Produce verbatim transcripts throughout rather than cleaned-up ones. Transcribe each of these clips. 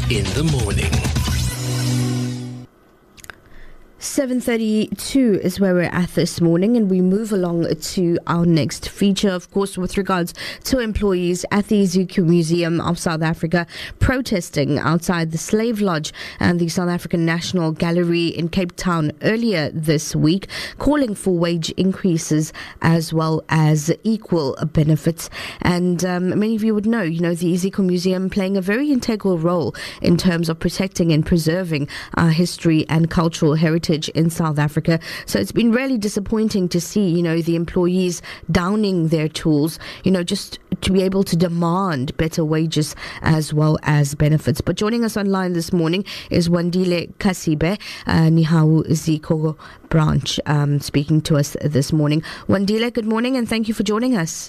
in the morning. seven thirty-two is where we're at this morning, and we move along to our next feature, of course, with regards to employees at the Ezekiel Museum of South Africa protesting outside the Slave Lodge and the South African National Gallery in Cape Town earlier this week, calling for wage increases as well as equal benefits. And um, many of you would know, you know, the Ezekiel Museum playing a very integral role in terms of protecting and preserving our history and cultural heritage in South Africa. So it's been really disappointing to see, you know, the employees downing their tools, you know, just to be able to demand better wages as well as benefits. But joining us online this morning is Wandile Kasibe, uh, Nihau Ziko branch, um, speaking to us this morning. Wandile, good morning and thank you for joining us.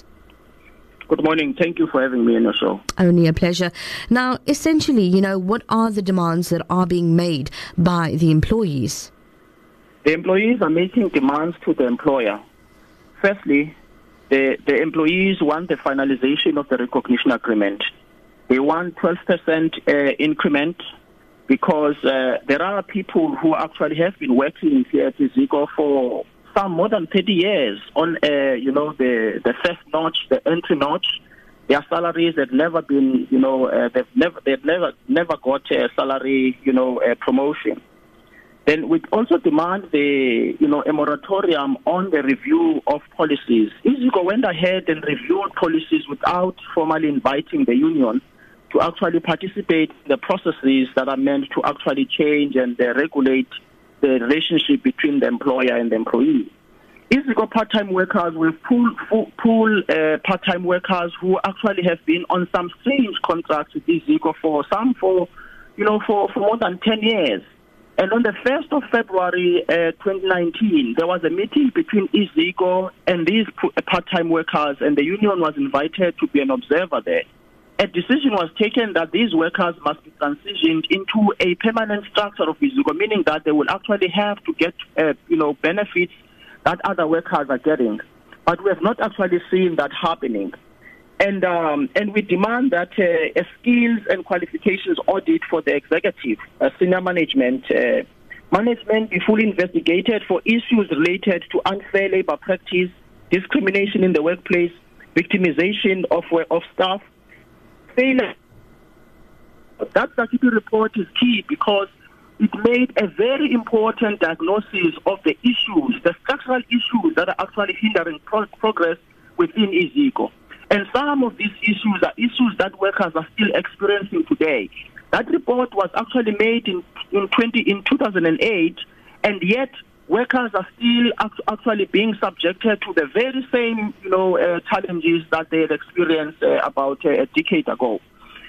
Good morning. Thank you for having me on your show. Only a pleasure. Now, essentially, you know, what are the demands that are being made by the employees? The employees are making demands to the employer. Firstly, the, the employees want the finalization of the recognition agreement. They want twelve percent uh, increment because uh, there are people who actually have been working here at Ezekiel for some more than thirty years on, uh, you know, the, the first notch, the entry notch. Their salaries have never been, you know, uh, they've never, they've never, never got a salary, you know, uh, promotion. Then we also demand the, you know, a moratorium on the review of policies. Ezekiel went ahead and reviewed policies without formally inviting the union to actually participate in the processes that are meant to actually change and uh, regulate the relationship between the employer and the employee. Ezekiel part-time workers will pull, pull, pull uh, part-time workers who actually have been on some strange contracts with Ezekiel for some for, you know, for, for more than ten years. And on the first of February uh, twenty nineteen, there was a meeting between Ezekiel and these part-time workers, and the union was invited to be an observer there. A decision was taken that these workers must be transitioned into a permanent structure of Ezekiel, meaning that they will actually have to get, uh, you know, benefits that other workers are getting. But we have not actually seen that happening. And um, and we demand that uh, a skills and qualifications audit for the executive, uh, senior management, uh, management be fully investigated for issues related to unfair labor practice, discrimination in the workplace, victimization of of staff. Failure. That statutory report is key because it made a very important diagnosis of the issues, the structural issues that are actually hindering pro- progress within Ezekiel. And some of these issues are issues that workers are still experiencing today. That report was actually made in in, twenty, in two thousand eight, and yet workers are still actually being subjected to the very same, you know, uh, challenges that they had experienced uh, about uh, a decade ago.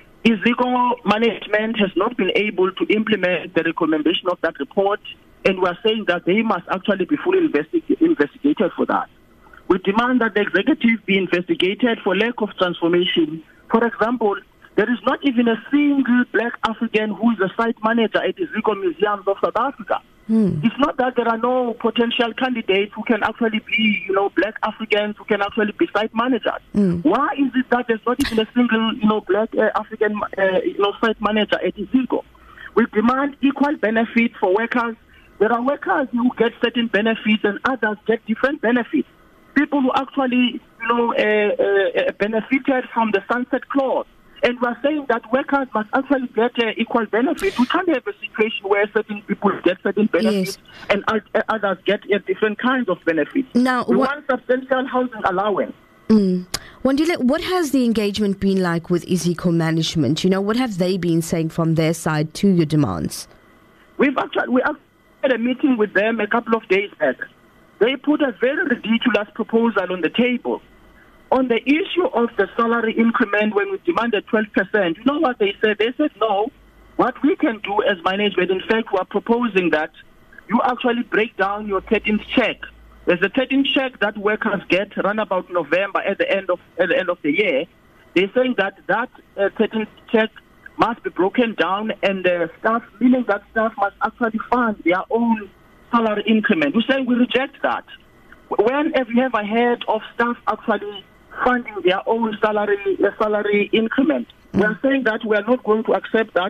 Ezekiel management has not been able to implement the recommendation of that report, and we are saying that they must actually be fully investig- investigated for that. We demand that the executive be investigated for lack of transformation. For example, there is not even a single black African who is a site manager at Ezekiel Museums of South Africa. Hmm. It's not that there are no potential candidates who can actually be, you know, black Africans who can actually be site managers. Hmm. Why is it that there's not even a single, you know, black uh, African, uh, you know, site manager at Ezekiel? We demand equal benefits for workers. There are workers who get certain benefits and others get different benefits. People who actually, you know, uh, uh, benefited from the sunset clause. And we're saying that workers must actually get uh, equal benefits. We can't have a situation where certain people get certain benefits, yes, and uh, others get uh, different kinds of benefits. Now, we what, want substantial housing allowance. Mm. Wandile, what has the engagement been like with Ezekiel management? You know, what have they been saying from their side to your demands? We've actually, we actually had a meeting with them a couple of days back. They put a very ridiculous proposal on the table. On the issue of the salary increment, when we demanded twelve percent, you know what they said? They said, no, what we can do as management, in fact, we are proposing that you actually break down your thirteenth check. There's a thirteenth check that workers get run about November at the end of at the end of the year. They're saying that that uh, thirteenth check must be broken down, and the staff, meaning that staff must actually fund their own salary increment. We're saying we reject that. When have you ever heard of staff actually funding their own salary uh, salary increment? Mm. We are saying that we are not going to accept that.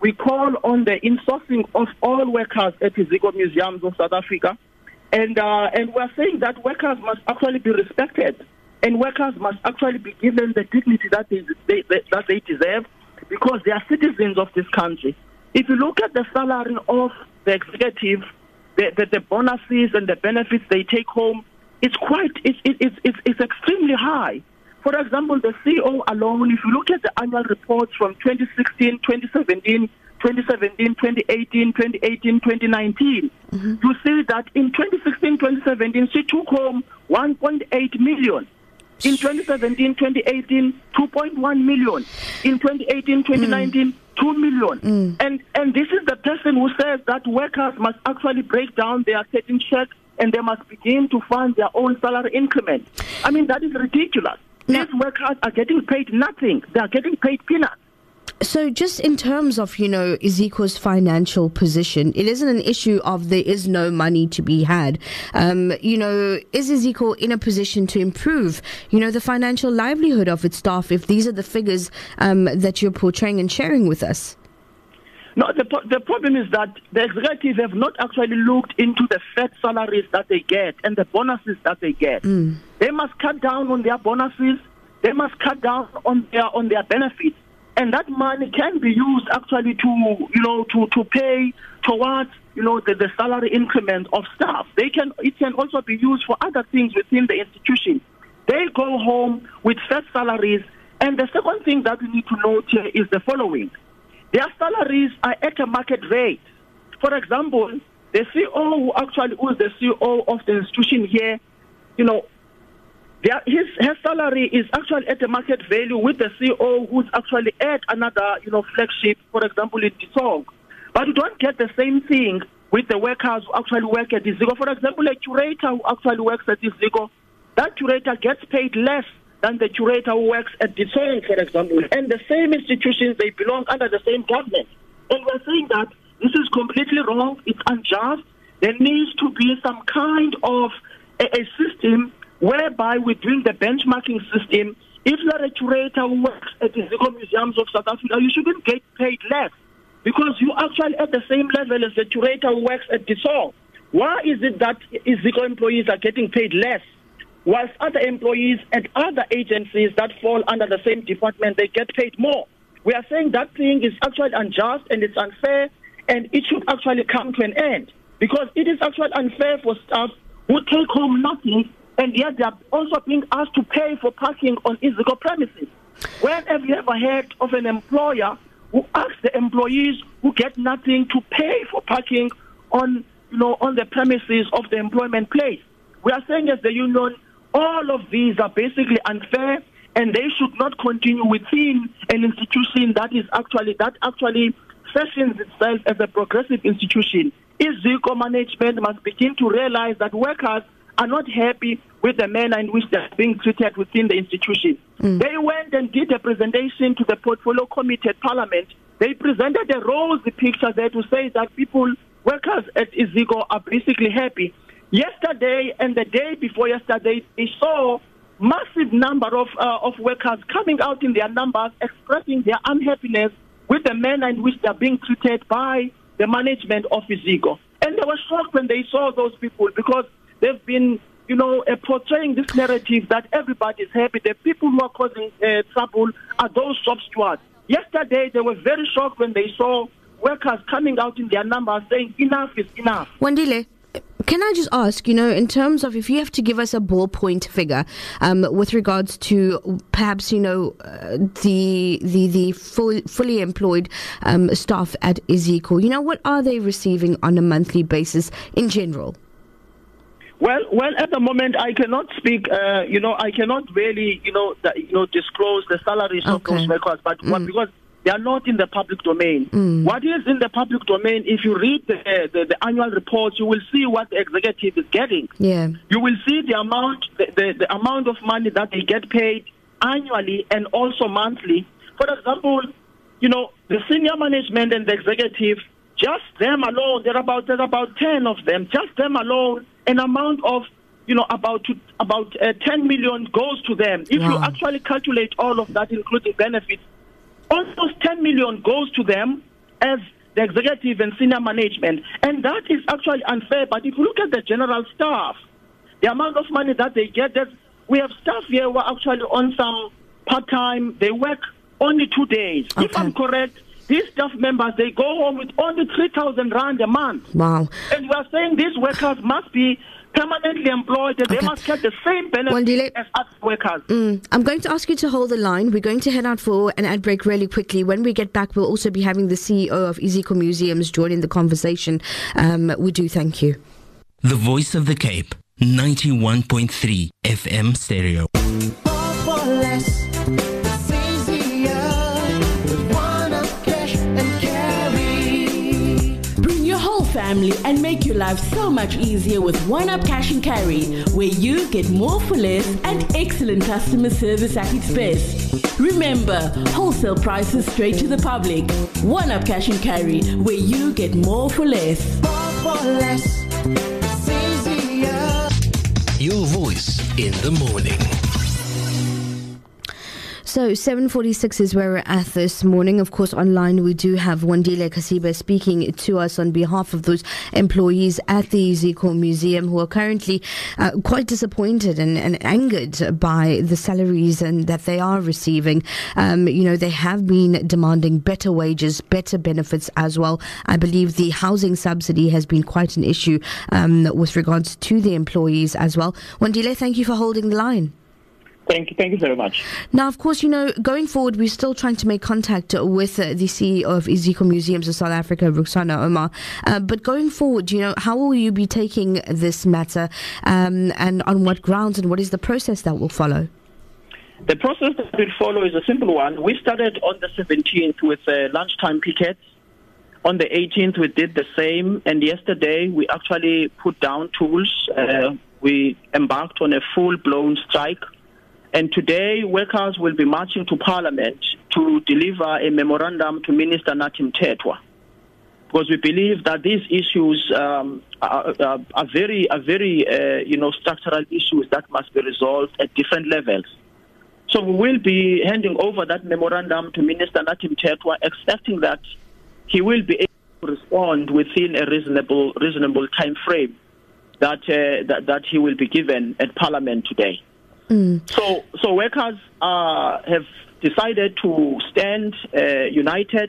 we call on the insourcing of all workers at Iziko Museums of South Africa. And uh, and we're saying that workers must actually be respected, and workers must actually be given the dignity that they, they, they, that they deserve, because they are citizens of this country. If you look at the salary of the executive, the, the, the bonuses and the benefits they take home, it's quite, it's, it's, it's, it's extremely high. For example, the C E O alone, if you look at the annual reports from twenty sixteen, twenty seventeen, twenty seventeen, twenty eighteen, twenty eighteen, twenty nineteen, mm-hmm. you see that in twenty sixteen, twenty seventeen, she took home one point eight million. In twenty seventeen, twenty eighteen, two point one million. In twenty eighteen, twenty nineteen, mm. two million. Mm. And and this is the person who says that workers must actually break down their certain checks and they must begin to fund their own salary increment. I mean, that is ridiculous. Now, these workers are getting paid nothing. They are getting paid peanuts. So just in terms of, you know, Iziko's financial position, it isn't an issue of there is no money to be had. Um, you know, is Iziko in a position to improve, you know, the financial livelihood of its staff if these are the figures um, that you're portraying and sharing with us? No, the, the problem is that the executives have not actually looked into the fat salaries that they get and the bonuses that they get. Mm. They must cut down on their bonuses. They must cut down on their on their benefits. And that money can be used actually to, you know, to, to pay towards, you know, the, the salary increment of staff. They can, it can also be used for other things within the institution. They go home with fat salaries. And the second thing that we need to note here is the following. Their salaries are at a market rate. For example, the C E O who actually was the C E O of the institution here, you know, Their, his, his salary is actually at a market value with the C E O who's actually at another, you know, flagship, for example, in Ditong. But you don't get the same thing with the workers who actually work at Iziko. For example, a curator who actually works at Iziko, that curator gets paid less than the curator who works at Ditong, for example. And the same institutions, they belong under the same government. And we're saying that this is completely wrong. It's unjust. There needs to be some kind of a, a system whereby we're doing the benchmarking system. If you're a curator who works at the Iziko Museums of South Africa, you shouldn't get paid less because you're actually at the same level as the curator who works at Ditong. Why is it that Iziko employees are getting paid less, whilst other employees at other agencies that fall under the same department, they get paid more? We are saying that thing is actually unjust and it's unfair, and it should actually come to an end because it is actually unfair for staff who take home nothing, and yet they are also being asked to pay for parking on Iziko premises. When have you ever heard of an employer who asks the employees who get nothing to pay for parking on, you know, on the premises of the employment place? We are saying as the union, all of these are basically unfair, and they should not continue within an institution that is actually that actually fashions itself as a progressive institution. Iziko management must begin to realize that workers are not happy with the manner in which they are being treated within the institution. Mm. They went and did a presentation to the Portfolio Committee at Parliament. They presented a rosy picture there to say that people, workers at Iziko, are basically happy. Yesterday and the day before yesterday, they saw massive number of uh, of workers coming out in their numbers expressing their unhappiness with the manner in which they are being treated by the management of Iziko. And they were shocked when they saw those people because they've been, you know, uh, portraying this narrative that everybody is happy. The people who are causing uh, trouble are those shop stewards. Yesterday, they were very shocked when they saw workers coming out in their numbers saying enough is enough. Wandile, can I just ask, you know, in terms of if you have to give us a ballpoint figure um, with regards to perhaps, you know, uh, the the the full, fully employed um, staff at Iziko, you know, what are they receiving on a monthly basis in general? Well, well, at the moment, I cannot speak. Uh, you know, I cannot really, you know, the, you know, disclose the salaries okay. of those workers, but mm. what, because they are not in the public domain. Mm. What is in the public domain? If you read the, the the annual reports, you will see what the executive is getting. Yeah, you will see the amount, the, the, the amount of money that they get paid annually and also monthly. For example, you know, the senior management and the executive, just them alone, there are about there are about ten of them. Just them alone. An amount of, you know, about to, about uh, ten million goes to them. If wow. you actually calculate all of that, including benefits, almost ten million goes to them, as the executive and senior management. And that is actually unfair. But if you look at the general staff, the amount of money that they get, that we have staff here who are actually on some part-time, they work only two days. Okay. If I'm correct, these staff members, they go home with only three thousand rand a month. Wow. And we are saying these workers must be permanently employed, and okay. they must get the same benefits well, as other workers. Mm, I'm going to ask you to hold the line. We're going to head out for an ad break really quickly. When we get back, we'll also be having the C E O of Iziko Museums joining the conversation. Um, we do thank you. The Voice of the Cape, ninety-one point three F M stereo. Family and make your life so much easier with One Up Cash and Carry, where you get more for less and excellent customer service at its best. Remember, wholesale prices straight to the public. One Up Cash and Carry, where you get more for less. More for less. It's easier. Your voice in the morning. So seven forty-six is where we're at this morning. Of course, online we do have Wandile Kasiba speaking to us on behalf of those employees at the Iziko Museum who are currently uh, quite disappointed and, and angered by the salaries and that they are receiving. Um, you know, they have been demanding better wages, better benefits as well. I believe the housing subsidy has been quite an issue um, with regards to the employees as well. Wandile, thank you for holding the line. Thank you. Thank you very much. Now, of course, you know, going forward, we're still trying to make contact with uh, the C E O of Iziko Museums of South Africa, Ruksana Omar. Uh, but going forward, you know, how will you be taking this matter um, and on what grounds, and what is the process that will follow? The process that will follow is a simple one. We started on the seventeenth with uh, lunchtime pickets. On the eighteenth, we did the same. And yesterday, we actually put down tools. Uh, we embarked on a full-blown strike. And today, workers will be marching to Parliament to deliver a memorandum to Minister Nathi Mthethwa, because we believe that these issues um, are, are, are very, are very, uh, you know, structural issues that must be resolved at different levels. So we will be handing over that memorandum to Minister Nathi Mthethwa, expecting that he will be able to respond within a reasonable, reasonable time frame that uh, that, that he will be given at Parliament today. Mm. So, so workers uh, have decided to stand uh, united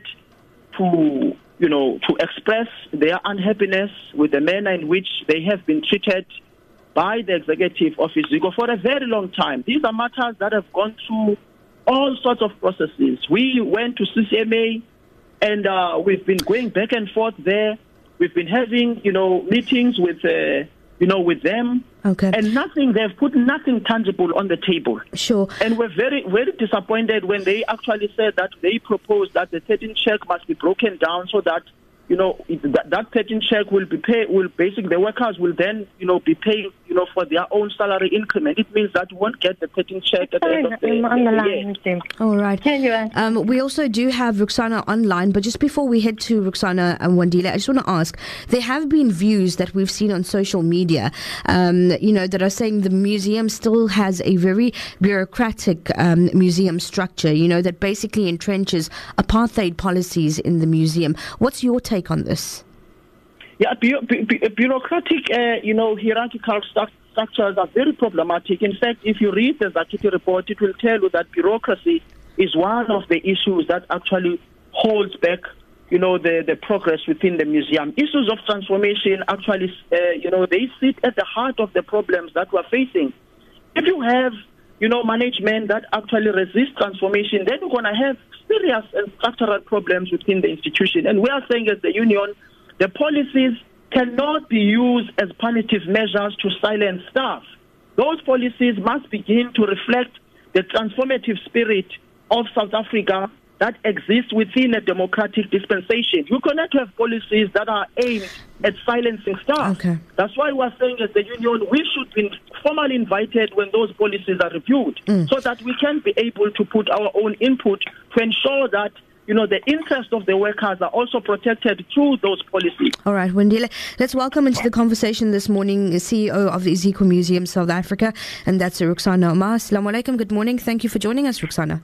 to, you know, to express their unhappiness with the manner in which they have been treated by the executive of Iziko for a very long time. These are matters that have gone through all sorts of processes. We went to C C M A, and uh, we've been going back and forth there. We've been having, you know, meetings with. Uh, you know, with them. Okay. And nothing, they've put nothing tangible on the table. Sure. And we're very, very disappointed when they actually said that they proposed that the thirteen check must be broken down so that, you know, that, that thirteen check will be paid, will basically, the workers will then, you know, be paid, you know, for their own salary increment. It means that you won't get the thirteen check at the end of the, on the, the line, year. All right. Um, we also do have Ruksana online, but just before we head to Ruksana and Wandile, I just want to ask, there have been views that we've seen on social media, um, you know, that are saying the museum still has a very bureaucratic um, museum structure, you know, that basically entrenches apartheid policies in the museum. What's your take on this? Yeah, bu- bu- bu- bureaucratic, uh, you know, hierarchical stu- structures are very problematic. In fact, if you read the Zakiti report, it will tell you that bureaucracy is one of the issues that actually holds back, you know, the, the progress within the museum. Issues of transformation actually, uh, you know, they sit at the heart of the problems that we're facing. If you have, you know, management that actually resists transformation, then you're going to have serious and structural problems within the institution. And we are saying as the union, the policies cannot be used as punitive measures to silence staff. Those policies must begin to reflect the transformative spirit of South Africa that exists within a democratic dispensation. You cannot have policies that are aimed at silencing staff. Okay. That's why we're saying as the union, we should be formally invited when those policies are reviewed, mm. so that we can be able to put our own input to ensure that, you know, the interests of the workers are also protected through those policies. All right, Wandile, let's welcome into the conversation this morning the C E O of the Iziko Museum South Africa, and that's Ruksana Omar. Assalamu alaikum, good morning. Thank you for joining us, Ruksana.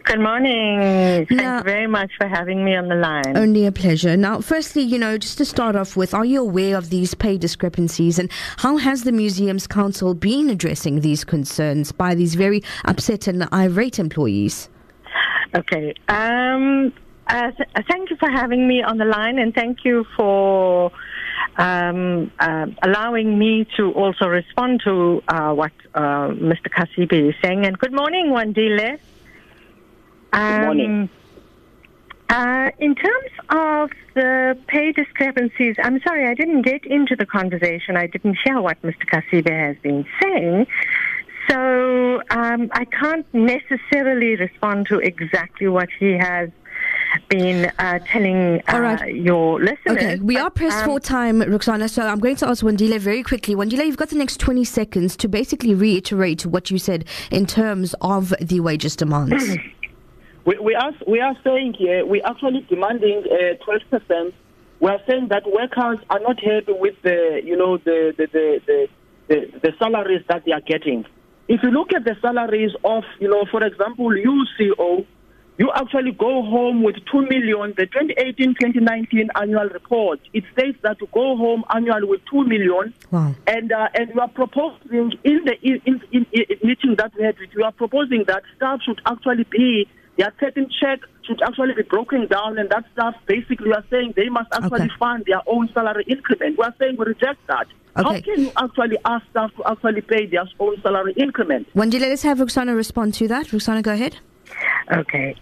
Good morning. Thank Now- you very much for having me on the line. Only a pleasure. Now, firstly, you know, just to start off with, are you aware of these pay discrepancies, and how has the Museums Council been addressing these concerns by these very upset and irate employees? Okay. Um, uh, th- thank you for having me on the line, and thank you for um, uh, allowing me to also respond to uh, what uh, Mister Kasibe is saying. And good morning, Wandile. Good morning. Uh, in terms of the pay discrepancies, I'm sorry, I didn't get into the conversation. I didn't hear what Mister Kasibe has been saying. So um, I can't necessarily respond to exactly what he has been uh, telling uh, All right. your listeners. Okay, we are But, pressed um, for time, Roxana, so I'm going to ask Wandile very quickly. Wandile, you've got the next twenty seconds to basically reiterate what you said in terms of the wages demands. We, we are we are saying here we are actually demanding uh, twelve percent. We are saying that workers are not happy with the you know the the, the the the the salaries that they are getting. If you look at the salaries of you know for example U C O, you actually go home with two million. The twenty eighteen twenty nineteen annual report, it states that you go home annually with two million. Wow. And uh, and we are proposing in the in, in, in, in meeting that we had, we are proposing that staff should actually be. Their certain check should actually be broken down, and that staff basically we are saying they must actually Okay. fund their own salary increment. We are saying we reject that. How Okay. can you actually ask staff to actually pay their own salary increment? Wandile, let's have Roxana respond to that. Roxana, go ahead. Okay.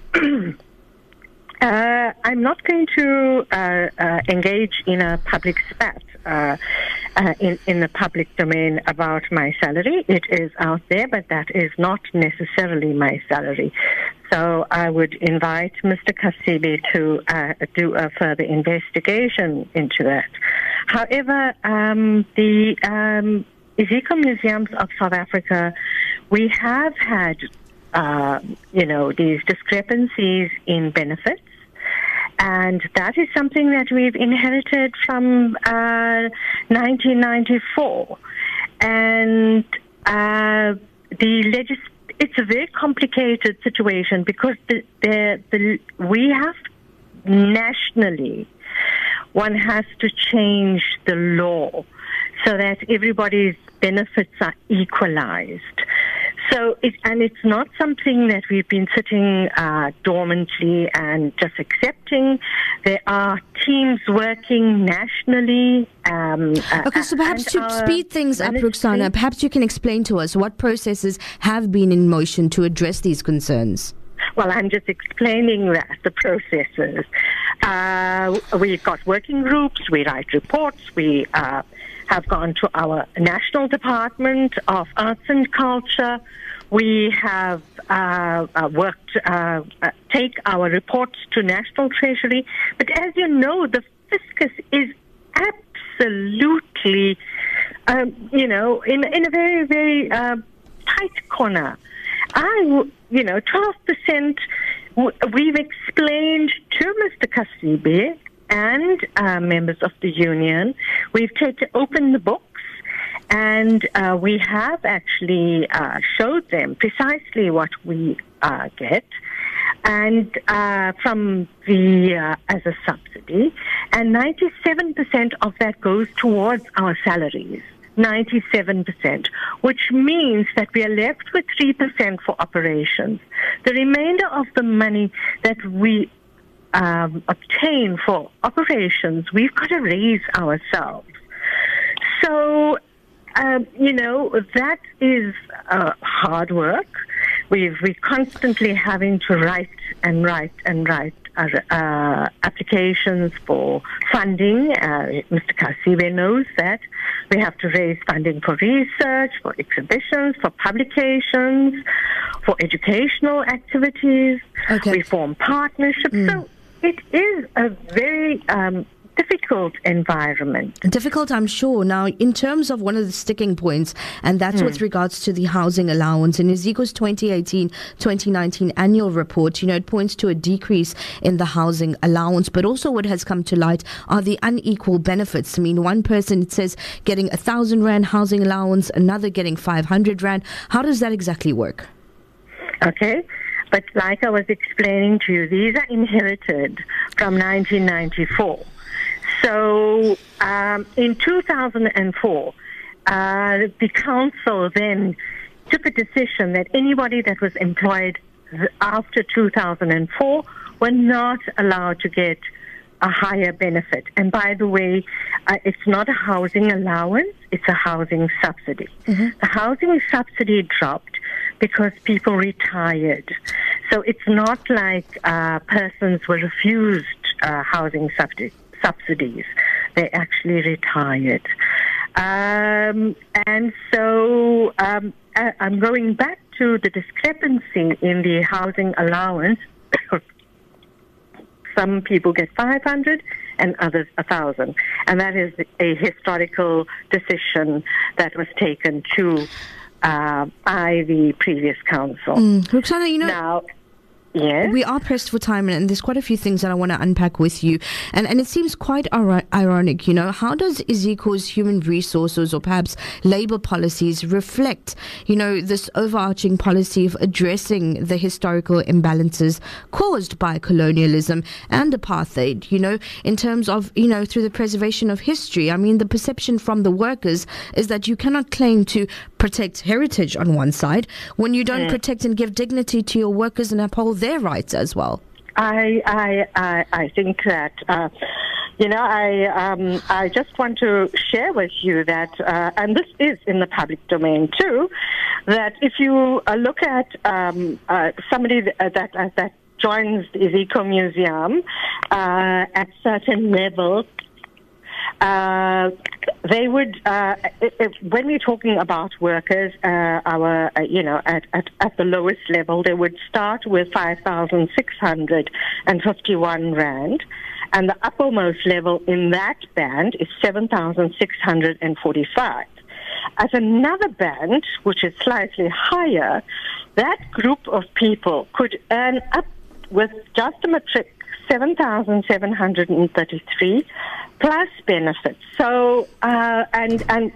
uh, I'm not going to uh, uh, engage in a public spat uh, uh, in, in the public domain about my salary. It is out there, but that is not necessarily my salary. So I would invite Mister Kasibe to uh, do a further investigation into that. However, um, the um, Iziko Museums of South Africa, we have had Uh, you know, these discrepancies in benefits. And that is something that we've inherited from uh, nineteen ninety-four. And uh, the legis- it's a very complicated situation because the, the, the, we have nationally, one has to change the law so that everybody's benefits are equalized. So, it, and it's not something that we've been sitting uh, dormantly and just accepting. There are teams working nationally. Um, Okay, so perhaps and to our speed things up, ministry- Roxana, perhaps you can explain to us what processes have been in motion to address these concerns. Well, I'm just explaining that, the processes. Uh, we've got working groups, we write reports, we uh, have gone to our National Department of Arts and Culture. We have uh, uh, worked, uh, uh, take our reports to National Treasury. But as you know, the fiscus is absolutely, um, you know, in, in a very, very uh, tight corner. I, you know, twelve percent, we've explained to Mister Kasibe and uh, members of the union. We've taken open the books, and uh, we have actually uh, showed them precisely what we uh, get, and uh, from the uh, as a subsidy, and ninety-seven percent of that goes towards our salaries. ninety-seven percent, which means that we are left with three percent for operations. The remainder of the money that we um, obtain for operations, we've got to raise ourselves. So, um, you know, that is uh, hard work. We've, we're constantly having to write and write and write uh, uh, applications for funding. Uh, Mister Kasibe knows that. We have to raise funding for research, for exhibitions, for publications, for educational activities. Okay. We form partnerships. Mm. So it is a very um, difficult environment. Difficult, I'm sure. Now, in terms of one of the sticking points, and that's Hmm. with regards to the housing allowance, in Iziko's twenty eighteen twenty nineteen annual report, you know, it points to a decrease in the housing allowance, but also what has come to light are the unequal benefits. I mean, one person, it says, getting a thousand rand housing allowance, another getting five hundred rand. How does that exactly work? Okay. But like I was explaining to you, these are inherited from nineteen ninety-four. So um, in two thousand four, uh, the council then took a decision that anybody that was employed after two thousand four were not allowed to get a higher benefit. And by the way, uh, it's not a housing allowance, it's a housing subsidy. Mm-hmm. The housing subsidy dropped because people retired. So it's not like uh, persons were refused uh, housing subsidy, subsidies. They actually retired. Um, and so um, I, I'm going back to the discrepancy in the housing allowance. Some people get five hundred and others one thousand. And that is a historical decision that was taken to uh, by the previous council. Mm. Roxana, you know... Now, yes. We are pressed for time, and there's quite a few things that I want to unpack with you. And and it seems quite ir- ironic, you know. How does Iziko's human resources or perhaps labour policies reflect, you know, this overarching policy of addressing the historical imbalances caused by colonialism and apartheid, you know, in terms of, you know, through the preservation of history? I mean, the perception from the workers is that you cannot claim to protect heritage on one side when you don't mm. protect and give dignity to your workers and uphold their rights as well. I I I, I think that uh, you know I um, I just want to share with you that, uh, and this is in the public domain too, that if you uh, look at um, uh, somebody that that, uh, that joins the Iziko Museum uh, at certain levels. Uh, they would, uh, if, when we're talking about workers, uh, our, uh, you know, at, at, at the lowest level, they would start with five thousand six hundred fifty-one rand, and the uppermost level in that band is seven thousand six hundred forty-five. At another band, which is slightly higher, that group of people could earn up with just a matric seven thousand seven hundred thirty-three plus benefits. So, uh, and and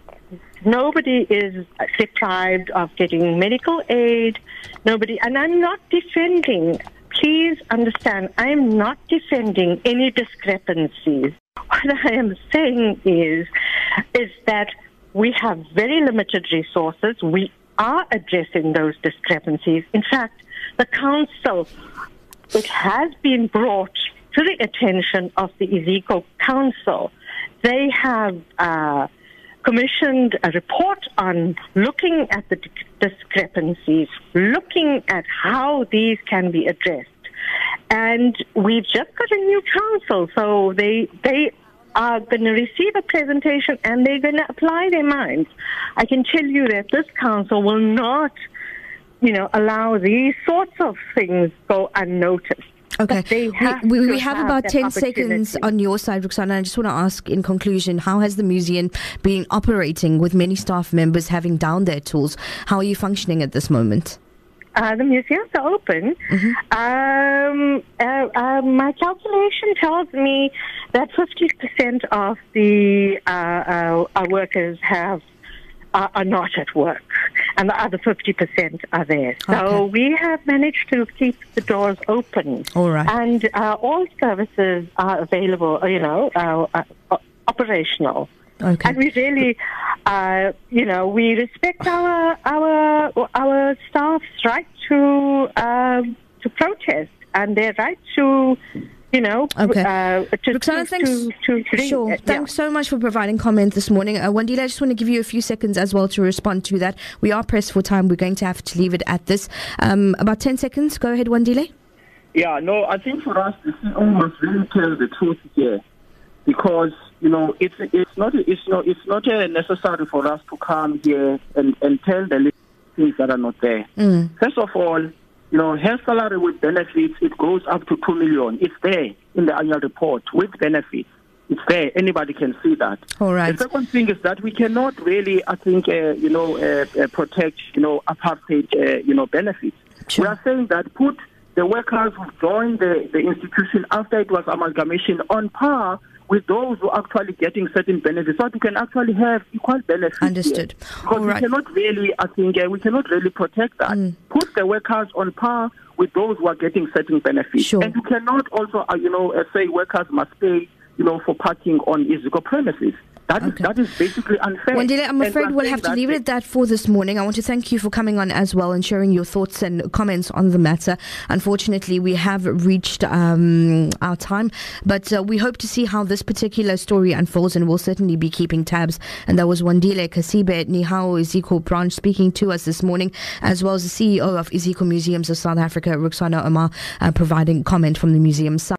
nobody is deprived of getting medical aid. Nobody, and I'm not defending. Please understand, I am not defending any discrepancies. What I am saying is, is that we have very limited resources. We are addressing those discrepancies. In fact, the council, it has been brought to the attention of the Iziko Council. They have uh, commissioned a report on looking at the discrepancies, looking at how these can be addressed. And we've just got a new council, so they they are going to receive a presentation and they're going to apply their minds. I can tell you that this council will not, you know, allow these sorts of things go unnoticed. Okay, have we, we, we have, have about ten seconds on your side, Roxana. I just want to ask in conclusion, how has the museum been operating with many staff members having down their tools? How are you functioning at this moment? Uh, the museums are open. Mm-hmm. Um, uh, uh, my calculation tells me that fifty percent of the uh, uh, our workers have uh, are not at work, and the other fifty percent are there. So okay. we have managed to keep the doors open. All right. And uh, all services are available, you know, uh, uh, operational. Okay. And we really, uh, you know, we respect our our our staff's right to uh, to protest and their right to, you know, okay. uh, to, Roxana, to, thanks. to, to, to sure. yeah. Thanks so much for providing comment this morning. Uh, Wandile, I just want to give you a few seconds as well to respond to that. We are pressed for time. We're going to have to leave it at this. Um, about ten seconds. Go ahead, Wandile. Yeah, no, I think for us, the C E O must really tell the truth here, because you know it's it's not it's not it's not uh, necessary for us to come here and, and tell the things that are not there. Mm. First of all, you know, her salary with benefits, it goes up to two million. It's there in the annual report with benefits. It's there. Anybody can see that. All right. The second thing is that we cannot really, I think, uh, you know, uh, uh, protect, you know, apartheid, uh, you know, benefits. Sure. We are saying that put the workers who joined the, the institution after it was amalgamation on par with those who are actually getting certain benefits, so that we can actually have equal benefits. Understood. Here. Because All right. we cannot really, I think, uh, we cannot really protect that. Mm. Put the workers on par with those who are getting certain benefits. Sure. And you cannot also, uh, you know, uh, say workers must pay, you know, for parking on Iziko premises. That is, Okay. that is basically unfair. Wandile, I'm And afraid we're we'll saying have to that leave it the- at that for this morning. I want to thank you for coming on as well and sharing your thoughts and comments on the matter. Unfortunately, we have reached um, our time, but uh, we hope to see how this particular story unfolds, and we'll certainly be keeping tabs. And that was Wandile Kasibe, Nihao Iziko branch, speaking to us this morning, as well as the C E O of Iziko Museums of South Africa, Ruxana Omar, uh, providing comment from the museum side.